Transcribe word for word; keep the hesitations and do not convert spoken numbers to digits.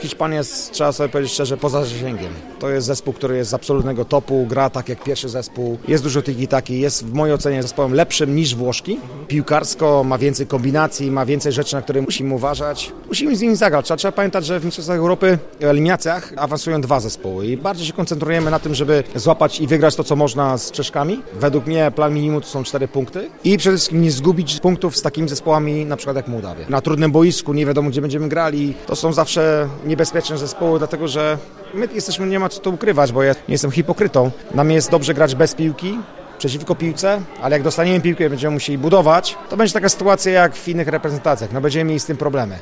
Hiszpania jest, trzeba sobie powiedzieć szczerze, poza zasięgiem. To jest zespół, który jest z absolutnego topu, gra tak jak pierwszy zespół. Jest dużo tiki-taki, jest w mojej ocenie zespołem lepszym niż Włoszki. Piłkarsko ma więcej kombinacji, ma więcej rzeczy, na które musimy uważać. Musimy z nimi zagrać. Trzeba, trzeba pamiętać, że w Mistrzostwach Europy w eliminacjach awansują dwa zespoły i bardziej się koncentrujemy na tym, żeby złapać i wygrać to, co można z Czeszkami. Według mnie plan minimum to są cztery punkty i przede wszystkim nie zgubić punktów z takimi zespołami, na przykład jak Mołdawia. Na trudnym boisku, nie wiadomo gdzie będziemy grali, to są zawsze niebezpieczne zespoły, dlatego że my jesteśmy, nie ma co to ukrywać, bo ja nie jestem hipokrytą. Nam jest dobrze grać bez piłki, przeciwko piłce, ale jak dostaniemy piłkę i będziemy musieli budować, to będzie taka sytuacja jak w innych reprezentacjach, no będziemy mieli z tym problemy.